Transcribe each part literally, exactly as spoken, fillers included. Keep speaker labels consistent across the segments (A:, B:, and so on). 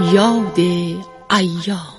A: یاد ایام.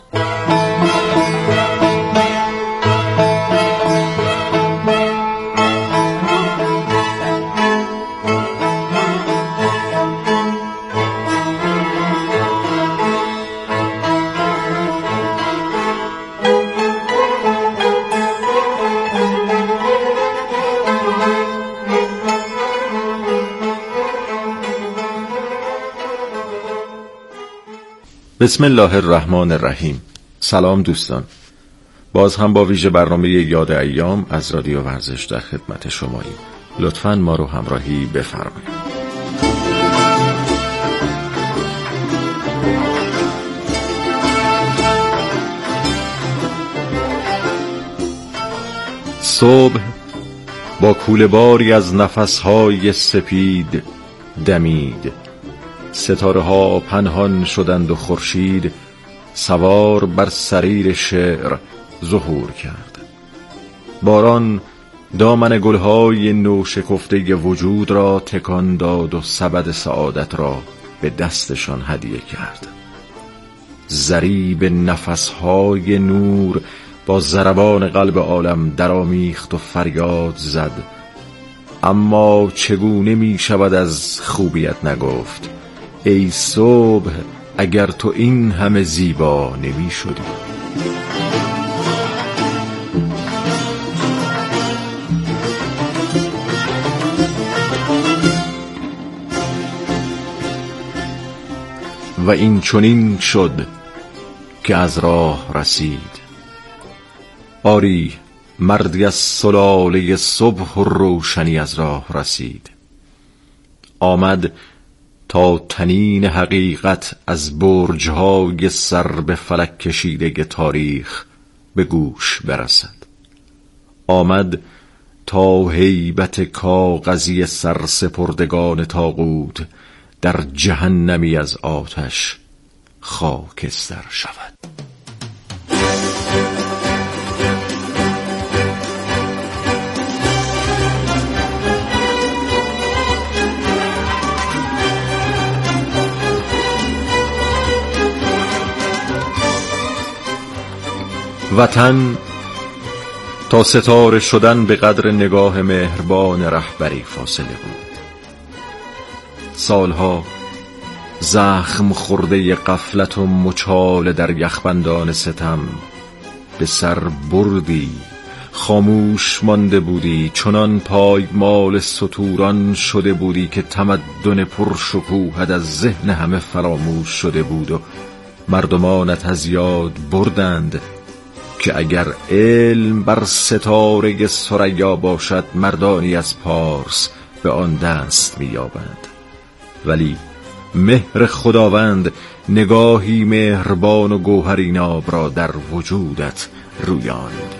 B: بسم الله الرحمن الرحیم. سلام دوستان، باز هم با ویژه برنامه یاد ایام از رادیو ورزش در خدمت شماییم. لطفاً ما رو همراهی بفرمایید. صبح با کوله باری از نفسهای سپید دمید، ستاره ها پنهان شدند و خورشید سوار بر سریر شعر ظهور کرد. باران دامن گلهای نو شکفته وجود را تکان داد و سبد سعادت را به دستشان هدیه کرد. ضریب نفسهای نور با ضربان قلب عالم درآمیخت و فریاد زد: اما چگونه می شود از خوبیت نگفت؟ ای صبح اگر تو این همه زیبا نمی شدی. و این چنین شد که از راه رسید. آری مردی از سلاله صبح و روشنی از راه رسید. آمد تا تنین حقیقت از برج‌های سر به فلک کشیده تاریخ به گوش برسد. آمد تا هیبت کاغذی سرسپردگان طاغوت در جهنمی از آتش خاکستر شود. وطن تا ستاره شدن به قدر نگاه مهربان رهبری فاصله بود. سالها زخم خورده غفلت و مچال در یخبندان ستم به سر بردی. خاموش مانده بودی، چنان پایمال ستوران شده بودی که تمدن پرشکوهت از ذهن همه فراموش شده بود و مردمانت از یاد بردند که اگر علم بر ستاره ثریا باشد مردانی از پارس به آن دست می‌یابند. ولی مهر خداوند نگاهی مهربان و گوهرین آب را در وجودت رویاند.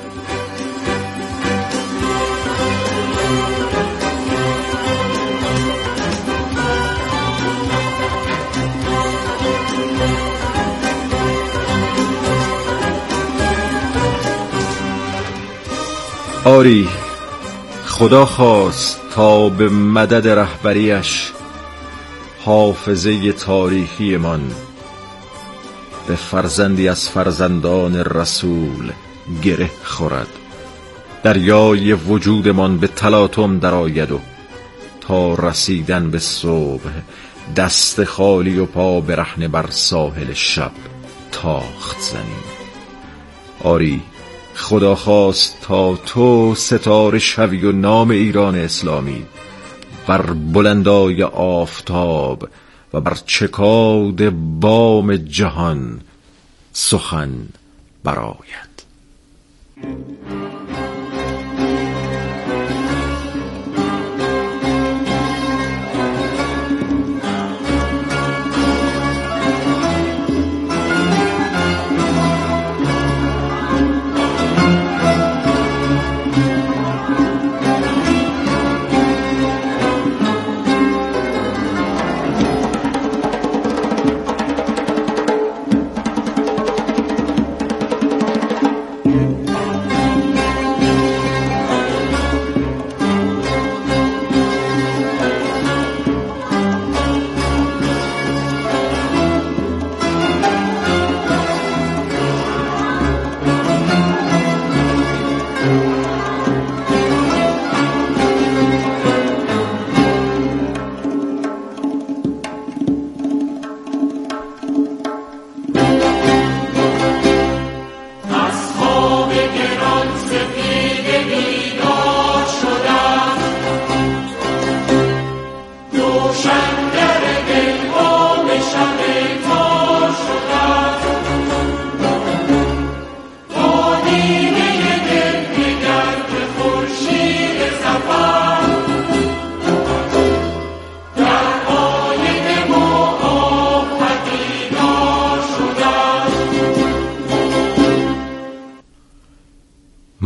B: آری خدا خواست تا به مدد رهبریش حافظه تاریخی من به فرزندی از فرزندان رسول گره خورد. دریای وجودمان به تلاطم درآید و تا رسیدن به صبح دست خالی و پا برهنه بر ساحل شب تاخت زنیم. آری خدا خواست تا تو ستاره شوی و نام ایران اسلامی بر بلندای آفتاب و بر چکاد بام جهان سخن برآید.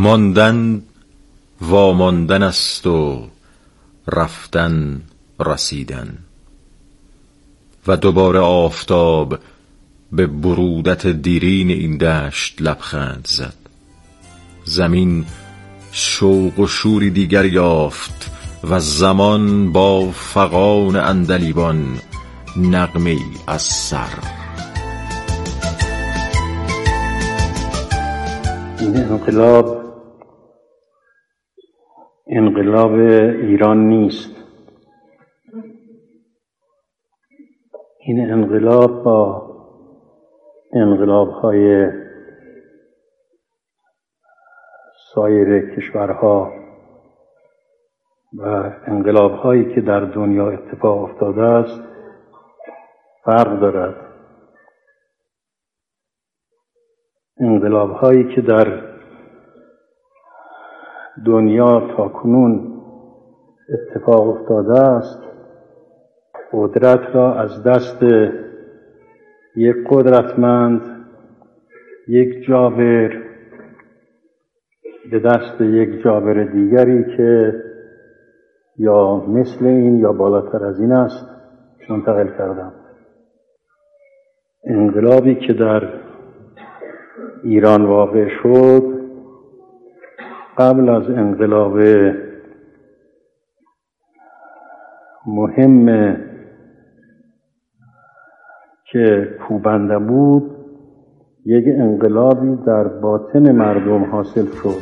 B: ماندن واماندن است و رفتن رسیدن، و دوباره آفتاب به برودت دیرین این دشت لبخند زد. زمین شوق و شوری دیگر یافت و زمان با فغان عندلیبان نغمه‌ای از سر.
C: این انقلاب انقلاب ایران نیست. این انقلاب با انقلاب‌های سایر کشورها و انقلاب‌هایی که در دنیا اتفاق افتاده است فرق دارد. انقلاب‌هایی که در دنیا تاکنون اتفاق افتاده است قدرت را از دست یک قدرتمند، یک جابر، به دست یک جابر دیگری که یا مثل این یا بالاتر از این است منتقل کردم. انقلابی که در ایران واقع شد قبل از انقلاب مهم که کوبنده بود، یک انقلابی در باطن مردم حاصل شد.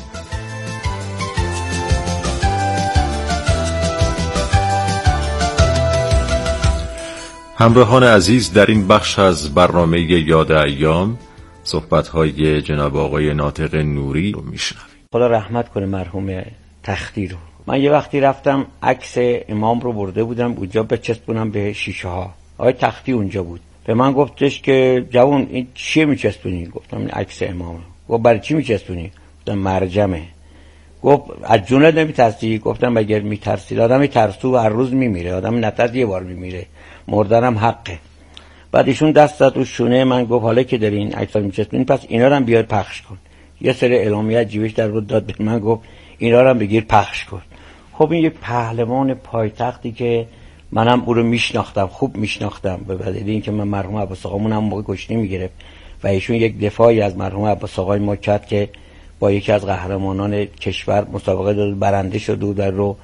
B: همراهان عزیز، در این بخش از برنامه یاد ایام صحبت‌های جناب آقای ناطق نوری رو میشنویم.
D: خدا رحمت کنه مرحوم تختی رو. من یه وقتی رفتم عکس امام رو برده بودم اونجا بچسبونم به شیشه ها. آقای تختی اونجا بود. به من گفتش که جوان این چیه میچسبونی؟ گفتم این عکس امامه. گفت برای چی میچسبونی؟ گفتم مرجمه. گفت از جونت نمیترسی؟ گفتم اگر میترسی آدمی ترسو هر روز میمیره، آدم نترس یه بار میمیره، مردنم حقه. بعد ایشون دست زد رو شونه من، گفت حالا که داری این عکس‌ها میچسبونی پس اینا رو هم بیار پخش کن. یه سری اعلامیه جیبش در بود داد به من، گفت اینا رو هم بگیر پخش کن. خب این یک پهلوان پایتختی که منم او رو میشناختم، خوب میشناختم، به دلیل اینکه من مرحوم عباس آقامون هم موقع کشتی میگرفت و ایشون یک دفاعی از مرحوم عباس آقای ما کرد که با یکی از قهرمانان کشور مسابقه داد، برنده شد و در رو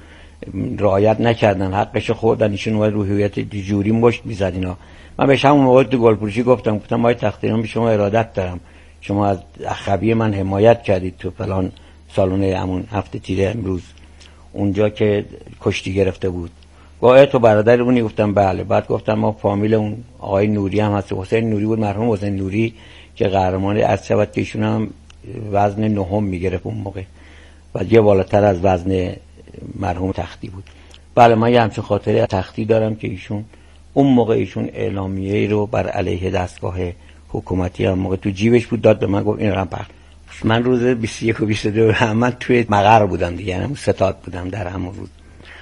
D: رعایت نکردن، حقش خوردن، ایشون اومد رو هویت جوری مشت میزد اینا. من بهش همون موقع تو گلفروشی گفتم گفتم آقای تختی من به شما ارادت دارم، شما از اخوی من حمایت کردید تو فلان سالن همون هفته تیره امروز اونجا که کشتی گرفته بود. با تو برادر اونی؟ گفتم بله. بعد گفتم ما فامیل اون آقای نوری هم هست، حسین نوری بود، مرحوم حسین نوری که قهرمان از شبت که ایشون هم وزن نهم میگرفت اون موقع و یه بالاتر از وزن مرحوم تختی بود. بله من یه همچون خاطره تختی دارم که ایشون اون موقع ایشون اعلامیه رو بر علیه دستگاه حکومتی هم موقع تو جیبش بود داد به من، گفت این رو هم پخش. من روز بیست و یک و بیست و دو من توی مقر بودم دیگه، یعنی ستاد بودم در همون روز.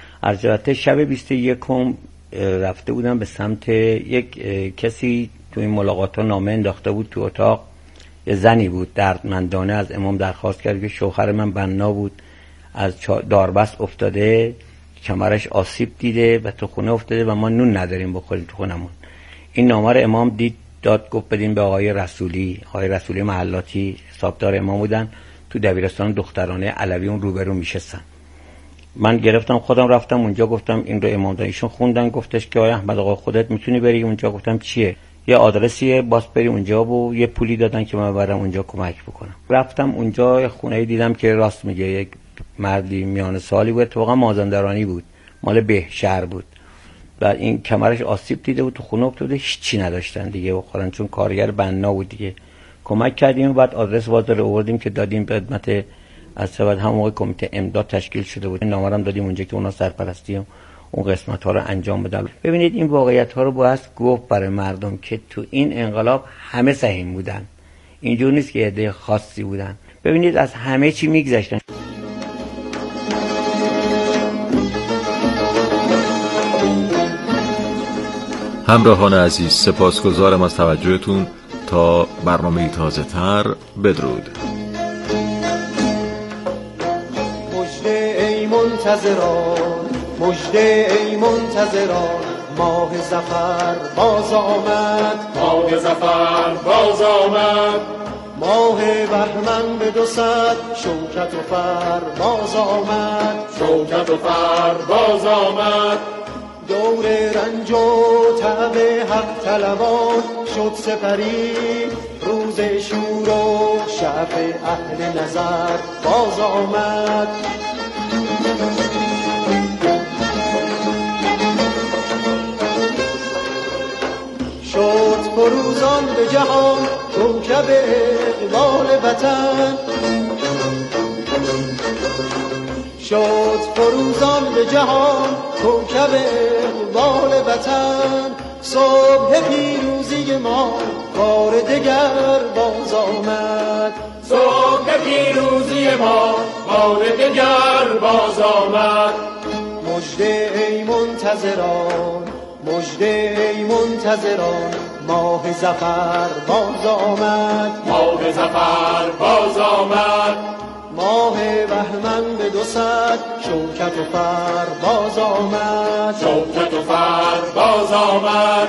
D: البته شب بیست و یکم رفته بودم به سمت یک کسی تو این ملاقات ها نامه انداخته بود تو اتاق، یه زنی بود دردمندانه از امام درخواست کرد که شوهر من بنا بود از داربست افتاده، کمرش آسیب دیده و تو خونه افتاده و ما نون نداریم بخوریم تو خونمون. این نامه رو امام دید داد گفت بدین به آقای رسولی. آقای رسولی محلاتی حسابدار امام بودن، تو دبیرستان دخترانه علوی اون روبرو میشستن. من گرفتم خودم رفتم اونجا، گفتم این رو امام داد. ایشون خوندن، گفتش که آقای احمد آقا خودت میتونی بری اونجا؟ گفتم چیه؟ یه آدرسیه باز بری اونجا و یه پولی دادن که من برم اونجا کمک بکنم. رفتم اونجا خونه دیدم که راست میگه، یک مردی میان سالی بود، اتفاقا مازندرانی بود، مال به شهر بود و این کمرش آسیب دیده بود، تو خونه افتاده، هیچی نداشتن دیگه بخورن چون کارگر بنا بود دیگه. کمک کردیم و بعد آدرس بازار آوردیم که دادیم به خدمت از سبد هم موقع کمیته امداد تشکیل شده بود، نامه هم دادیم اونجا که اونا سرپرستی اون قسمت ها رو انجام بدن. ببینید این واقعیت ها رو باید گفت برای مردم که تو این انقلاب همه سهیم بودن، اینجور نیست که عده خاصی بودن. ببینید از همه چی میگذشتن.
B: همراهان عزیز، سپاسگزارم از توجهتون. تا برنامه تازه تر، بدرود.
E: منتظران مژده ای منتظران ماه ظفر باز آمد
F: ماه ظفر باز آمد
E: ماه بهمن به دو صد شوکت و فر باز آمد
F: شوکت و فر باز آمد
E: دور رنج و تعب حق طلبان شد سپری روز شور و شعف اهل نظر باز آمد شد فروزان به جهان کوکب اقبال وطن شد فروزان به جهان کوکب اقبال وطن صبح پیروزی ما بار دگر باز آمد
F: صبح پیروزی ما بار دگر باز آمد
E: مژده ای منتظران مژده ای منتظران ماه ظفر باز آمد
F: ماه ظفر باز آمد
E: ماه بهمن به دو صد شوکت و فر باز آمد
F: شوکت و فر باز آمد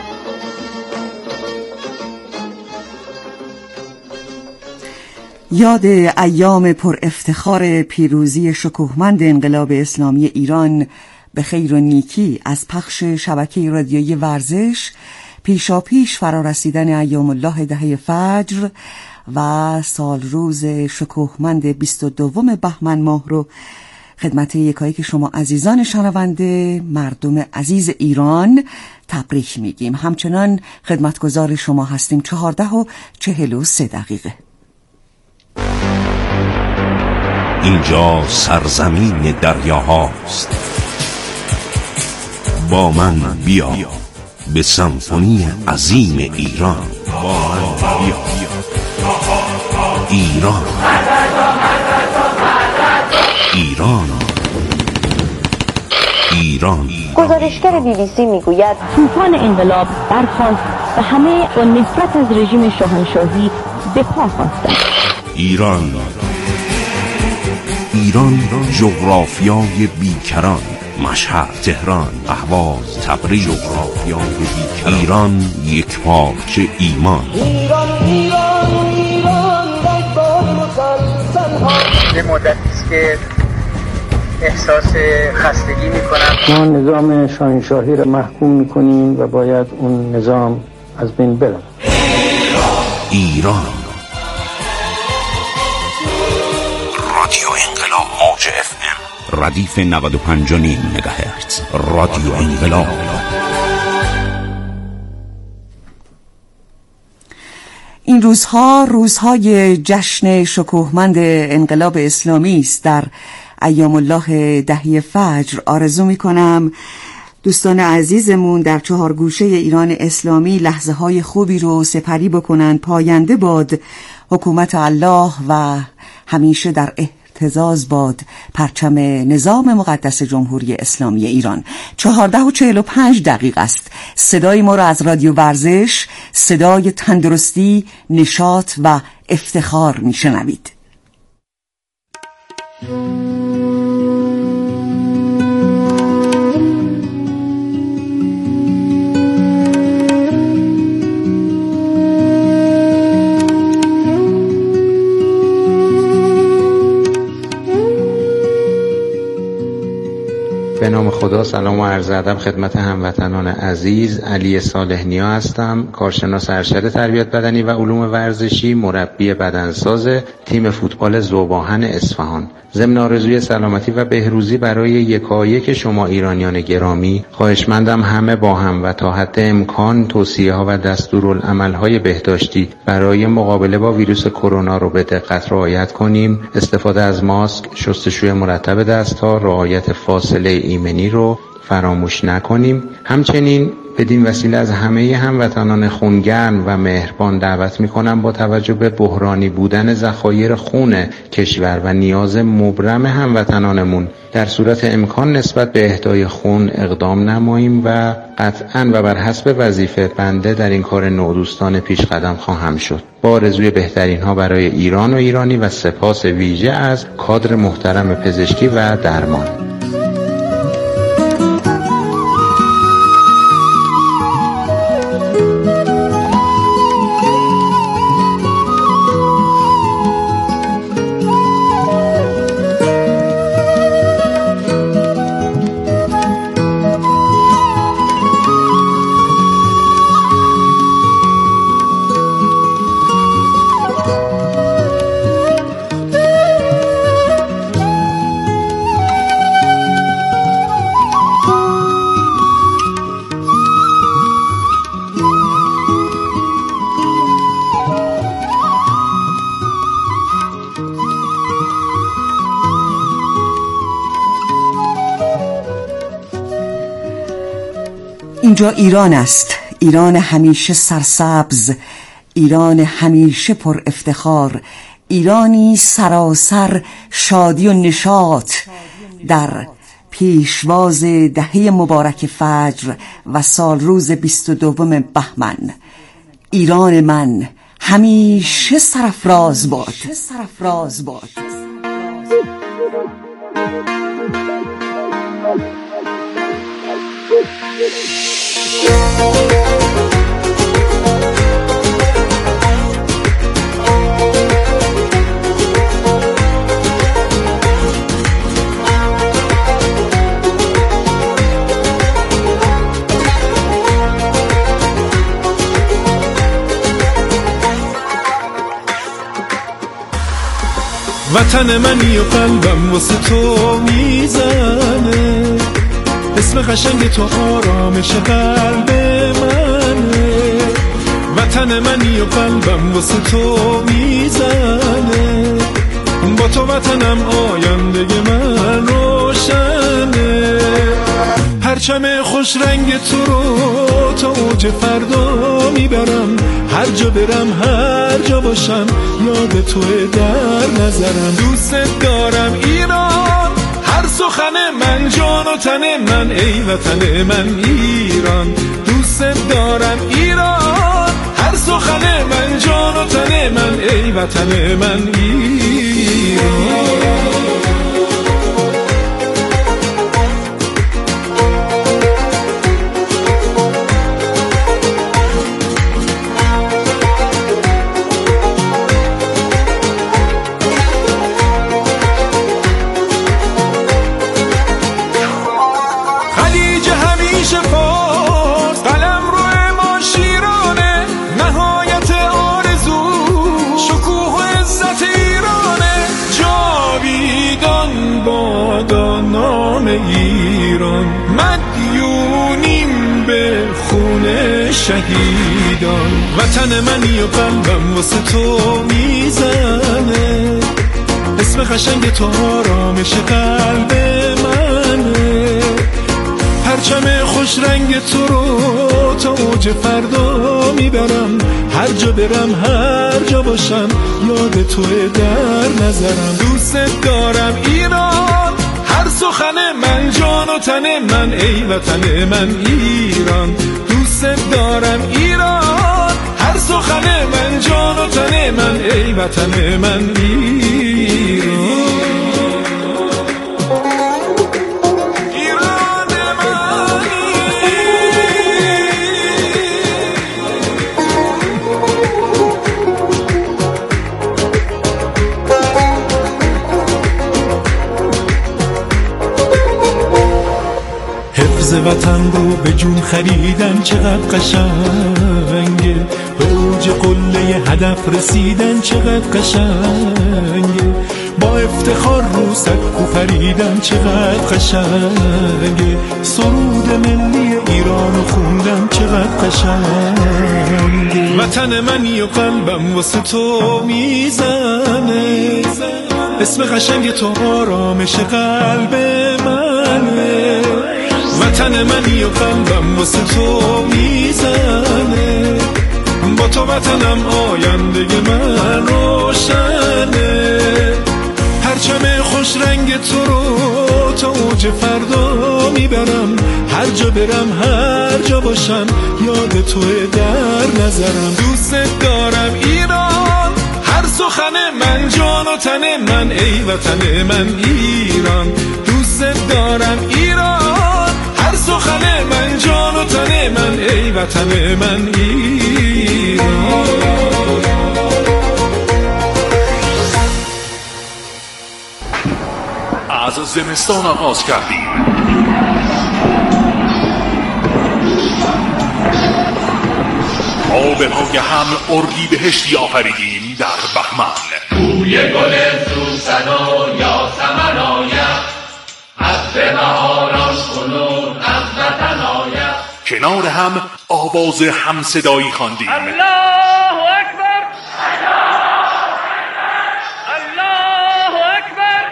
G: یاد ایام پر افتخار پیروزی شکوهمند انقلاب اسلامی ایران به خیر و نیکی از پخش شبکه رادیویی ورزش پیشا پیش فرارسیدن ایام الله دهه فجر و سال روز شکوهمند بیست و دوم بهمن ماه رو خدمت یکایک شما عزیزان شنونده مردم عزیز ایران تبریک میگیم. همچنان خدمتگزار شما هستیم. چهارده و چهل و سه دقیقه.
H: اینجا سرزمین دریاهاست. با من بیا به سمفونی عظیم ایران. با من بیا ایران ایران ایران.
I: گزارشگر بی بی سی میگوید طوفان انقلاب برخاست و همه با نفرت از رژیم شاهنشاهی به پا خواستند.
H: ایران ایران جغرافیای بیکران. مشهد، تهران، اهواز، تبریز. جغرافیای بیکران. ایران یک پارچه ایمان.
E: ایران ایران ایران رگبار مسلسل ها.
J: یه مدتی است که احساس خستگی میکنم.
C: ما نظام شاهنشاهی را محکوم میکنیم و باید اون نظام از بین بره.
H: ایران رادیو انقلاب موج اف ام ردیف نود و پنج و نیم مگاهرتز. رادیو انقلاب.
G: این روزها روزهای جشن شکوهمند انقلاب اسلامی است. در ایام الله دهه فجر آرزو می کنم دوستان عزیزمون در چهار گوشه ایران اسلامی لحظه های خوبی رو سپری بکنن. پاینده باد حکومت الله و همیشه در اهتزاز باد پرچم نظام مقدس جمهوری اسلامی ایران. چهارده و چهل و پنج دقیقه است. صدای ما را از رادیو ورزش، صدای تندرستی، نشاط و افتخار میشنوید.
K: به نام خدا. سلام و عرض ادب خدمت هموطنان عزیز. علی صالح نیا هستم، کارشناس ارشد تربیت بدنی و علوم ورزشی، مربی بدنساز تیم فوتبال ذوب‌آهن اصفهان. ضمن آرزوی سلامتی و بهروزی برای یکایک شما ایرانیان گرامی، خواهشمندم همه با هم و تا حد امکان توصیه ها و دستورالعمل های بهداشتی برای مقابله با ویروس کرونا رو به دقت رعایت کنیم. استفاده از ماسک، شستشوی مرتب دست‌ها، رعایت فاصله ایمنی رو فراموش نکنیم. همچنین بدین وسیله از همه هموطنان خونگرم و مهربان دعوت میکنم با توجه به بحرانی بودن ذخایر خون کشور و نیاز مبرم هموطنانمون در صورت امکان نسبت به اهدای خون اقدام نماییم و قطعاً و بر حسب وظیفه بنده در این کار نودوستانه پیش قدم خواهم شد. با آرزوی بهترین ها برای ایران و ایرانی و سپاس ویژه از کادر محترم پزشکی و درمان.
G: اینجا ایران است، ایران همیشه سرسبز، ایران همیشه پر افتخار، ایرانی سراسر شادی و نشاط در پیشواز دهه مبارک فجر و سال روز بیست و دوم بهمن. ایران من همیشه سرافراز باد. سرافراز باد.
L: وطن منی و قلبم واسه تو میزنه، اسم قشنگ تو آرامش قلب منه. وطن منی و قلبم واسه تو میزنه، با تو وطنم آینده من روشنه. پرچم خوش رنگ تو رو تا اوج فردا میبرم، هر جا برم هر جا باشم یاد توه در نظرم. دوست دارم ایران، هر سخن من جان و تن من، ای وطن من ایران. دوست دارم ایران، هر سخن من جان و تن من، ای وطن من ایران. ایران مدیونیم به خون شهیدان. وطن منی و قلبم واسه تو میزنه، اسم قشنگ تو آرامش قلب منه. پرچم خوش رنگ تو رو تا اوج فردا میبرم، هر جا برم هر جا باشم یاد توه در نظرم. دوست دارم ایران، هر سخن من جان و تن من، ای وطن من ایران. دوست دارم ایران، هر سخن من جان و تن من، ای وطن من ایران. وطن رو به جون خریدن چقدر قشنگه، به اوج قله هدف رسیدن چقدر قشنگه، با افتخار رو سقف پریدن چقدر قشنگه، سرود ملی ایران رو خوندن چقدر قشنگه. وطن منی و قلبم واسه تو میزنه، اسم قشنگ تو آرامش قلب منه. تن منی و قلبم واسه تو میزنه، با تو وطنم آینده من روشنه. پرچم خوش رنگ تو رو تا اوج فردا میبرم، هر جا برم هر جا باشم یاد توه در نظرم. دوست دارم ایران، هر سخن من جان و تن من، ای وطن من ایران. دوست دارم ایران، هر سخن من جان و تن من، ای وطن من ایران.
M: از زمستان آغاز کردیم، آبهای هم اردی بهشتی آفریدیم در بهمن.
F: بوی گل سوسن و یاسمن آید، از بهاران کنون از وطن آید.
M: کنار هم آواز همصدایی خواندیم.
F: الله اکبر، الله اکبر.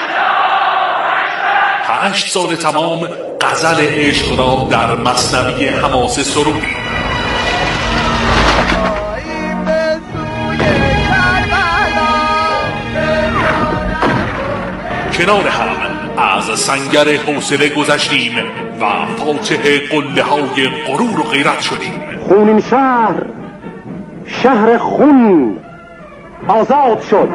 M: هشت سال تمام غزل عشق را در مثنوی حماسه سرودیم. کنار هم از سنگر حوصله گذشتیم و فاتح قله های غرور و غیرت شدیم.
N: خونین شهر، شهر خون آزاد شد.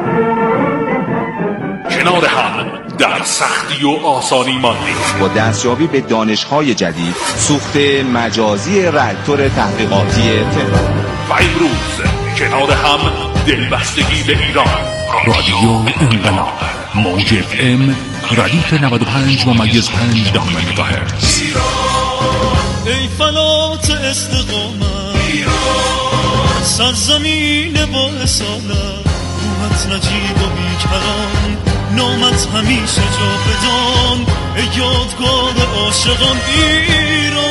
M: کنار هم در سختی و آسانی ماندیم.
O: با دستیابی به دانش‌های جدید، سوخت مجازی راکتور تحقیقاتی تهران
M: و امروز کنار هم دلبستگی به ایران.
P: رادیو انقلاب موج اف ام ردیف نود و پنج و ممیز پنج دهم مگاهرتز.
Q: ای فلات استقامت ایران، سرزمین با اصالت، روحت نجیب و بیکران، نامت همیشه جا بدان، ای یادگار عاشقان ایران.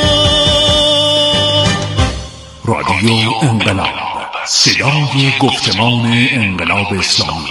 P: رادیو انقلاب، صدای گفتمان انقلاب اسلامی.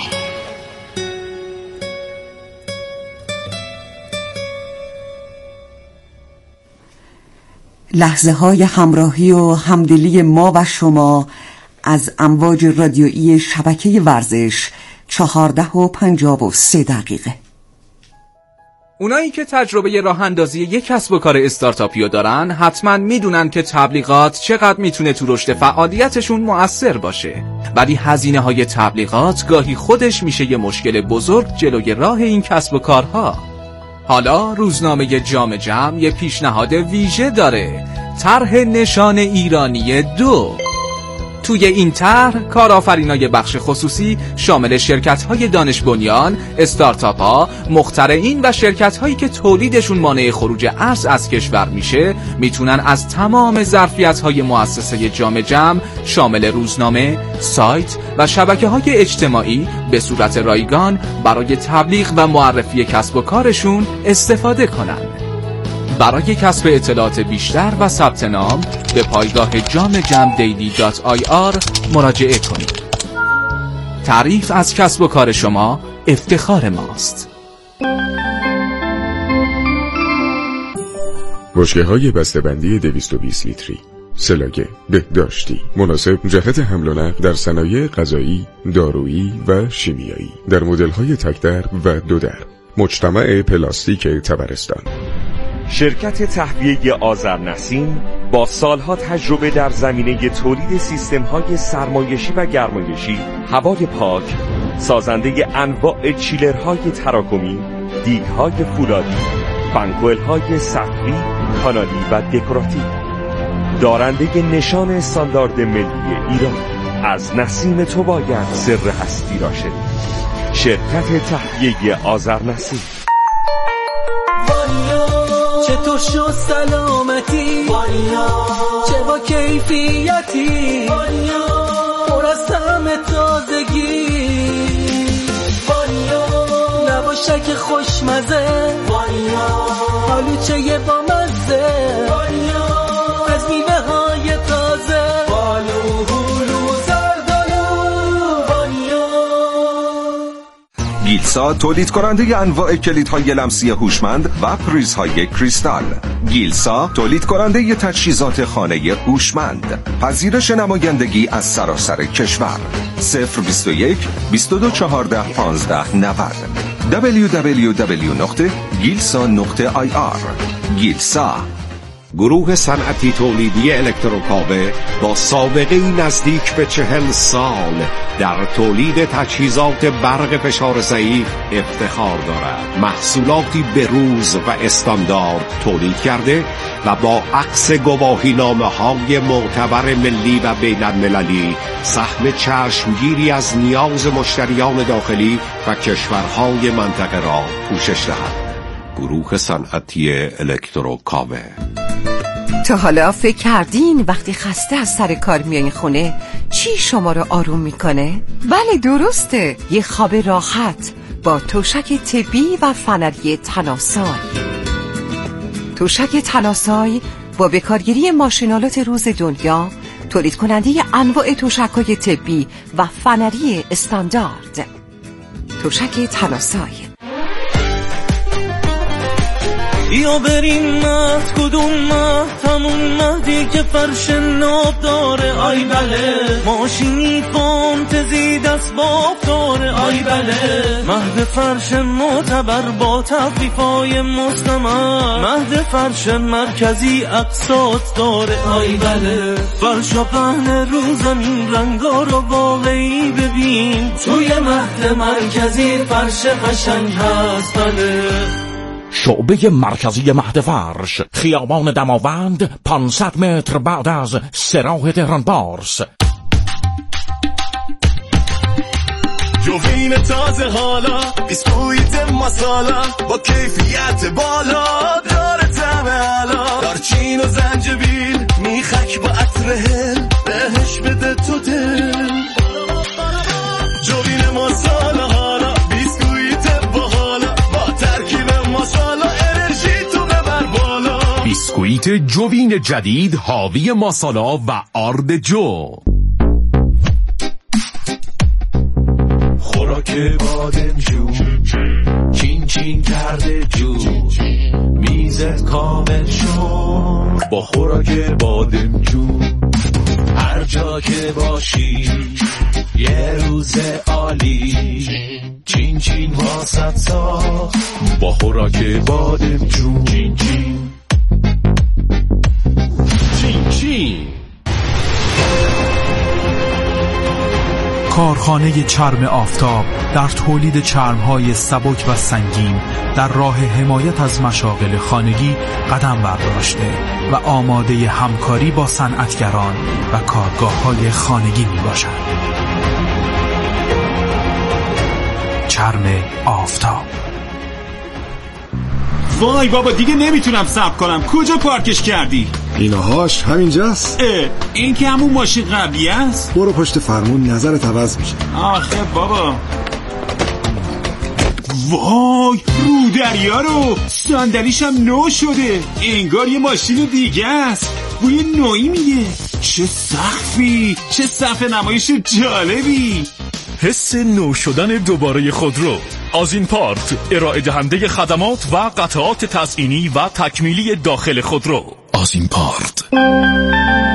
G: لحظه های همراهی و همدلی ما و شما از امواج رادیویی شبکه ورزش چهارده و پنجاه و سه دقیقه.
R: اونایی که تجربه راه اندازی یک کسب و کار استارتاپیو دارن حتما میدونن که تبلیغات چقدر میتونه تو رشد فعالیتشون مؤثر باشه، ولی هزینه های تبلیغات گاهی خودش میشه یه مشکل بزرگ جلوی راه این کسب و کارها. حالا روزنامه جام جم یه پیشنهاد ویژه داره، طرح نشان ایرانی دو. توی این طرح کارآفرینای بخش خصوصی شامل شرکت‌های دانش بنیان، استارتاپ‌ها، مخترعین و شرکت‌هایی که تولیدشون مانع خروج ارز از کشور میشه میتونن از تمام ظرفیت‌های مؤسسه جام جم شامل روزنامه، سایت و شبکه‌های اجتماعی به صورت رایگان برای تبلیغ و معرفی کسب و کارشون استفاده کنن. برای کسب اطلاعات بیشتر و ثبت نام به پایگاه جام جم دیلی دات آی آر مراجعه کنید. تعریف از کسب و کار شما افتخار ماست.
S: بشکه‌های بسته‌بندی دویست و بیست لیتری، سلاگه، بهداشتی، مناسب جهت حمل و نقل در صنایع غذایی، دارویی و شیمیایی، در مدل‌های تک در و دو در. مجتمع پلاستیک طبرستان.
T: شرکت تهویه آذرنسیم با سالها تجربه در زمینه تولید سیستم‌های سرمایشی و گرمایشی، هوای پاک، سازنده انواع چیلرهای تراکمی، دیگ‌های فولادی، بنکول‌های سطحی، کانالی و دکوراتیو، دارنده نشان استاندارد ملی ایران. از نسیم تو باید سر هستی را شنید. شرکت تهویه آذرنسیم.
U: چطور شد سلامتی وانیا، چه با کیفیتی وانیا، پر از طعم تازگی وانیا، نباشه که خوشمزه وانیا، آلوچه با مزه وانیا، از میوه های تازه، بالو هلو زردالو وانیا.
V: گیل
A: گیلسا تولید کننده انواع کلیدهای لمسی هوشمند و پریزهای کریستال. گیلسا تولید کننده تجهیزات خانه هوشمند. پذیرش نمایندگی از سراسر کشور. صفر بیست و یک بیست و دو چهارده پانزده نود دبلیو دبلیو دبلیو نقطه گیلسا نقطه آی آر. گیلسا،
V: گروه صنعتی تولیدی الکتروکاوه با سابقه نزدیک به چهل سال در تولید تجهیزات برق فشار ضعیف افتخار دارد. محصولاتی بروز و استاندارد تولید کرده و با عکس گواهی نامه های معتبر ملی و بین المللی سهم چشمگیری از نیاز مشتریان داخلی و کشورهای منطقه را پوشش دهد. گروه صنعتی الکتروکاوه.
W: تا حالا فکر کردین وقتی خسته از سر کار میایین خونه چی شما رو آروم میکنه؟ بله درسته، یه خواب راحت با توشک طبی و فنری تناسای. توشک تناسای با بکارگیری ماشینالات روز دنیا تولید کننده انواع توشک‌های طبی و فنری استاندارد. توشک تناسای.
U: یا بریم مهد، کدوم مهد؟ همون مهدی که فرش ناب داره. آی بله، ماشینی فانتزی دست باب داره. آی بله، مهد فرش معتبر با تخفیفای مستمر. مهد فرش مرکزی اقساط داره. آی بله، فرش و پهن رو زمین رنگا رو واقعی ببین. توی مهد مرکزی فرش قشنگ هست. بله،
P: شعبه مرکزی مهد فرش، خیابان دماوند، پانصد متر بعد از سراح تهران پارس.
U: جوین تازه حالا، بیسکویت مسالا با کیفیت بالا، داره طعم علا. دارچین و زنجبیل، میخک با عطر هل، بهش بده تو دل. جوین مسالا حالا، بیسکویت باحالا با ترکیب مسالا، انرژی تو ببر بالا.
P: بیسکویت جوین جدید حاوی مسالا و آرد جو.
U: خوراک بادمجو چین چین کرده جو، میزت کامل شو با خوراک بادمجو. هر جا که باشی یه روز عالی، چین چین واسط ساخت با خوراک بادمجو. چین چین چین چین.
X: کارخانه چرم آفتاب در تولید چرم‌های سبک و سنگین در راه حمایت از مشاغل خانگی قدم برداشته و آماده همکاری با صنعتگران و کارگاه‌های خانگی میباشد. چرم آفتاب.
Y: وای بابا دیگه نمیتونم صبر کنم. کجا پارکش کردی؟
Z: ایناهاش همینجاست.
Y: اه این که همون ماشین قبلی است.
Z: برو پشت فرمون، نظرت عوض میشه.
Y: آخه بابا. وای رو دریا رو، صندلیش هم نو شده، انگار یه ماشین دیگه است. بوی نوعی میگه. چه سقفی، چه صفحه نمایش جالبی.
P: حس نو شدن دوباره خودرو. آزین پارت، ارائه دهنده خدمات و قطعات تزئینی و تکمیلی داخل خودرو. آزین پارت.